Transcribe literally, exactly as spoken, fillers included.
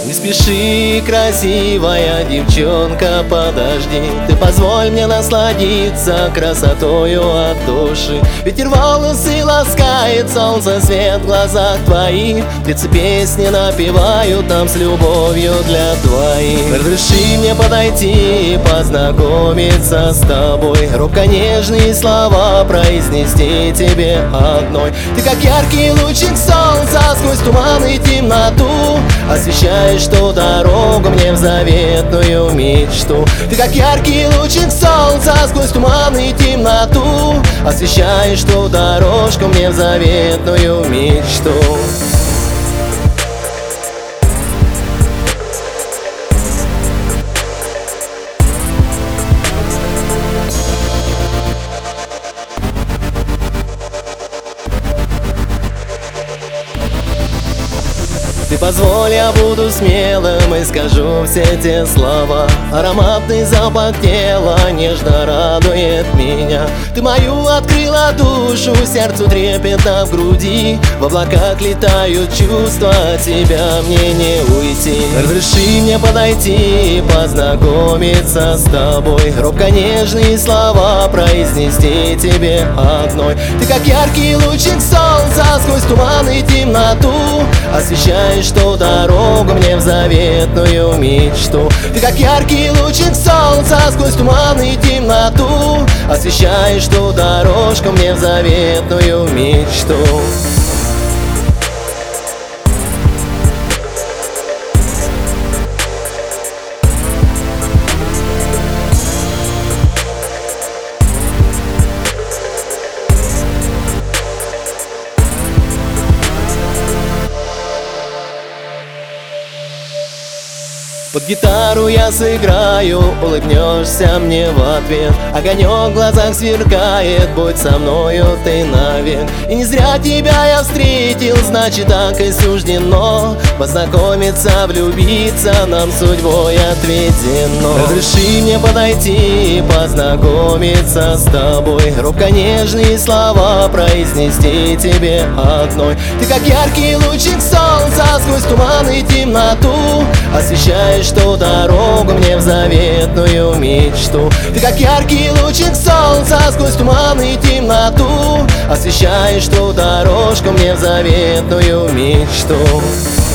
Не спеши, красивая девчонка, подожди. Ты позволь мне насладиться красотою от души. Ветер волосы ласкает, солнце свет в глазах твоих. Птицы песни напевают нам с любовью для двоих. Разреши мне подойти и познакомиться с тобой, робко нежные слова произнести тебе одной. Ты как яркий лучик солнца сквозь туман и темноту, освещаешь ту дорогу мне в заветную мечту. Ты как яркий лучик солнца сквозь туман и темноту, освещаешь ту дорожку мне в заветную мечту. Ты позволь, я буду смелым и скажу все те слова. Ароматный запах тела нежно радует меня. Ты мою открыла душу, сердцу трепетно в груди. В облаках летают чувства, от тебя мне не уйти. Разреши мне подойти и познакомиться с тобой, робко нежные слова произнести тебе одной. Ты как яркий лучик солнца сквозь туман и темноту, освещаешь ту дорогу мне в заветную мечту. Ты как яркий лучик солнца сквозь туман и темноту, освещаешь ту дорожку мне в заветную мечту. Под гитару я сыграю, улыбнешься мне в ответ. Огонек в глазах сверкает, будь со мною ты навек. И не зря тебя я встретил, значит так и суждено. Познакомиться, влюбиться нам судьбой отведено. Разреши мне подойти и познакомиться с тобой, робко нежные слова произнести тебе одной. Ты как яркий лучик солнца сквозь туман и темноту, освещаешь ту дорогу мне в заветную мечту. Ты как яркий лучик солнца сквозь туман и темноту, освещаешь ту дорожку мне в заветную мечту.